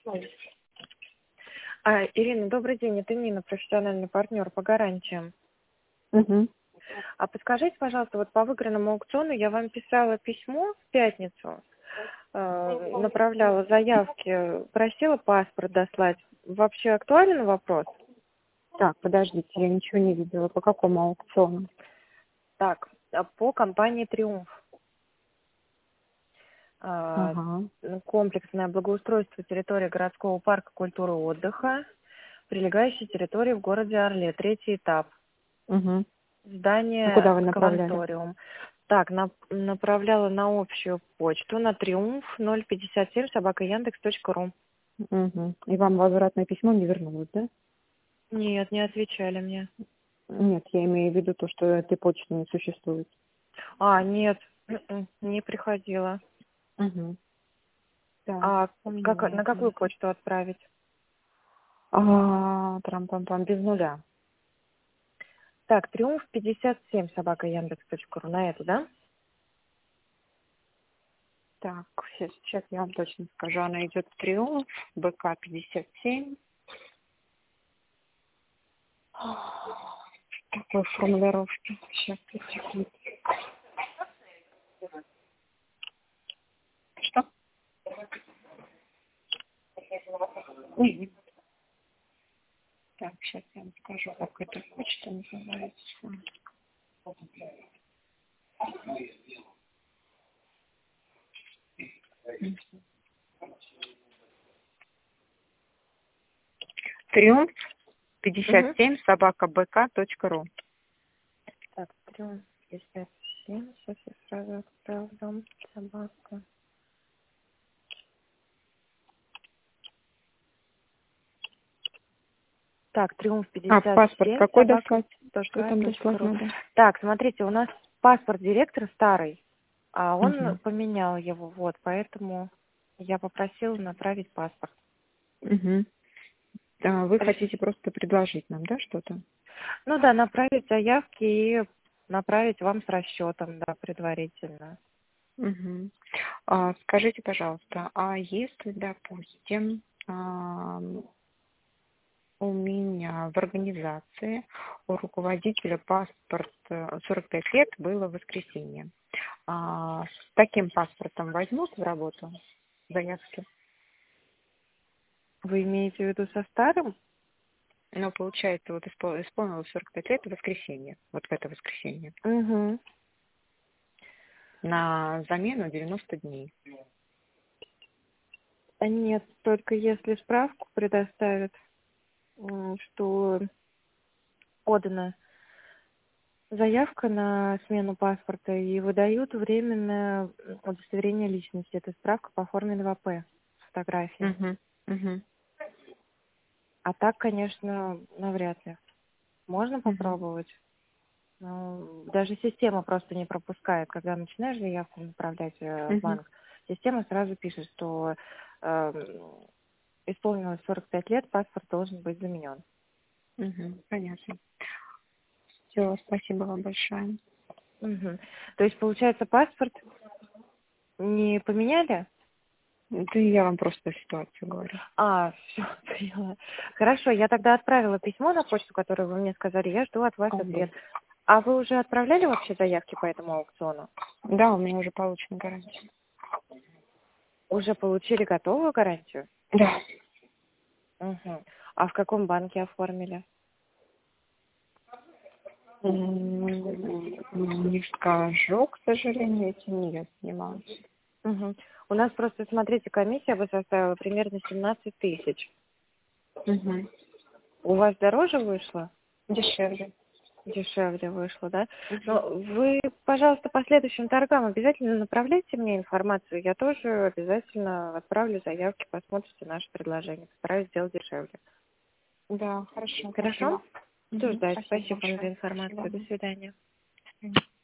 Ирина, добрый день. Это Нина, профессиональный партнер по гарантиям. Угу. А подскажите, пожалуйста, вот по выигранному аукциону я вам писала письмо в пятницу, направляла заявки, просила паспорт дослать. Вообще актуален вопрос? Так, подождите, я ничего не видела. По какому аукциону? Так, по компании «Триумф». Ага. Комплексное благоустройство территории городского парка культуры и отдыха, прилегающей территории в городе Орле, 3-й этап. Угу. Здание Куда вы направляли? «Кванториум». Так, направляла на общую почту, на триумф 057@яндекс.ру. Угу. И вам возвратное письмо не вернулось, да? Нет, не отвечали мне. Нет, я имею в виду то, что этой почты не существует. Нет, не приходила. Угу. Так, А на какую понятно. почту отправить? Трам-пам-пам, без нуля. Так, триумф 57@яндекс.ру. На эту, да? Так, сейчас я вам точно скажу. Она идет в Триумф, БК 57. Такой формулировки. Сейчас, секунду. Что? Ой. Так, сейчас я вам скажу, как эта почта называется. Триумф 57 @bk.ru. Так, триумф 57. Сейчас я сразу отправлю. Собака. Так, триумф Паспорт 57 какой дослать? Что там дослать собака.ру. надо? Так, смотрите, у нас паспорт директора старый, а он Угу. поменял его, вот, поэтому я попросила направить паспорт. Угу. Вы хотите просто предложить нам, да, что-то? Ну да, направить заявки и направить вам с расчетом, да, предварительно. Угу. Скажите, пожалуйста, а если, допустим, у меня в организации у руководителя паспорт 45 лет было в воскресенье. С таким паспортом возьмут в работу заявки? Вы имеете в виду со старым? Ну, получается, вот исполнилось 45 лет в воскресенье, вот в это воскресенье, Угу. на замену 90 дней. Нет, только если справку предоставят, что подана заявка на смену паспорта и выдают временное удостоверение личности. Это справка по форме 2П с фотографией. Угу. Угу. А так, конечно, навряд ли. Можно Угу. попробовать. Но даже система просто не пропускает. Когда начинаешь заявку направлять в Угу. банк, система сразу пишет, что исполнилось 45 лет, паспорт должен быть заменен. Угу. Понятно. Все, спасибо вам большое. Угу. То есть, получается, паспорт не поменяли? Это я вам просто ситуацию говорю. Все, поняла. Хорошо, я тогда отправила письмо на почту, которую вы мне сказали. Я жду от вас ответ. А вы уже отправляли вообще заявки по этому аукциону? Да, у меня уже получена гарантия. Уже получили готовую гарантию? Да. Угу. А в каком банке оформили? Не скажу, к сожалению, этим не я занималась. Угу. У нас просто, смотрите, комиссия бы составила примерно 17 тысяч. Угу. У вас дороже вышло? Дешевле. Дешевле вышло, да? Угу. Но вы, пожалуйста, по следующим торгам обязательно направляйте мне информацию. Я тоже обязательно отправлю заявки, посмотрите наши предложения. Постараюсь сделать дешевле. Да, хорошо. Хорошо? Спасибо. Буду ждать. Спасибо Спасибо вам за большое. информацию. До свидания. До свидания.